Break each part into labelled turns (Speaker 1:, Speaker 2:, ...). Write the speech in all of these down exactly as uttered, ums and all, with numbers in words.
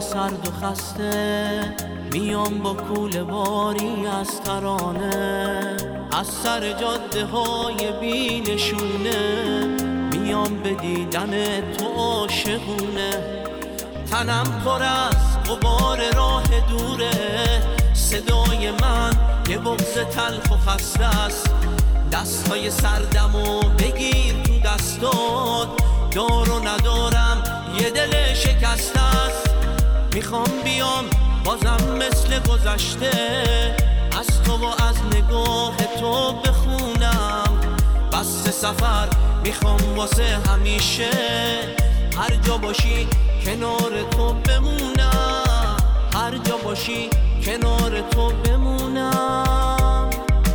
Speaker 1: سرد و خسته میام با کوله باری از ترانه، از سر جاده های بی نشونه میام به دیدن تو عاشقونه. تنم پر از غبار راه دوره، صدای من یه بغض تلخ و خسته است. دستای سردمو بگیر تو دستات، دار و ندارم یه دل شکسته است. میخوام بیام بازم مثل گذشته، از تو و از نگاه تو بخونم. بس سفر میخوام واسه همیشه، هر جا باشی کنار تو بمونم، هر جا باشی کنار تو بمونم.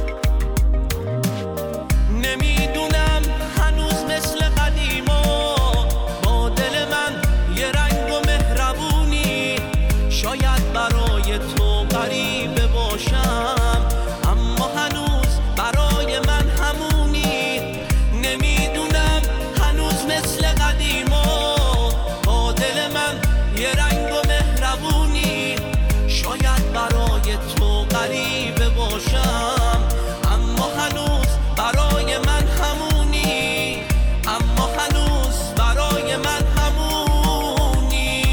Speaker 1: نمیدونم هنوز مثل قدیما با دل من یه رنگ و مهربونی، شاید برای تو غریبه باشم اما هنوز برای من همونی. نمیدونم هنوز مثل قدیما با دل من یه رنگ و مهربونی، شاید برای تو غریبه باشم اما هنوز برای من همونی، اما هنوز برای من همونی.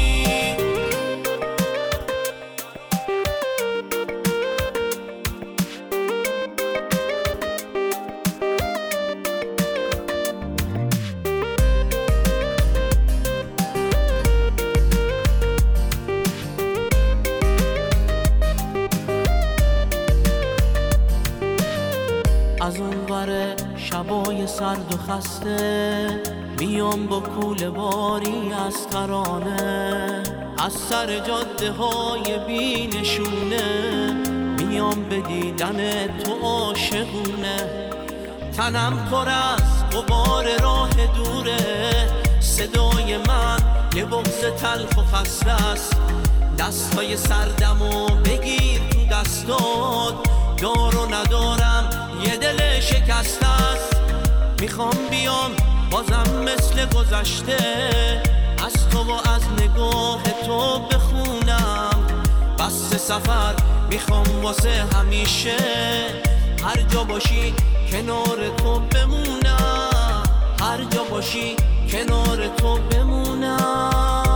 Speaker 1: از اون ور شبای سرد و خسته میام با کوله باری از ترانه، از سر جاده های بی نشونه میام به دیدن تو عاشقونه. تنم پر از غبار راه دوره، صدای من یه بغض تلخ و خسته است. دستای سردمو بگیر تو دستات، دار و ندارم یه دل شکسته است. میخوام بیام بازم مثل گذشته، از تو و از نگاه تو بخونم. بس سفر میخوام واسه همیشه، هر جا باشی کنار تو بمونم، هر جا باشی کنار تو بمونم.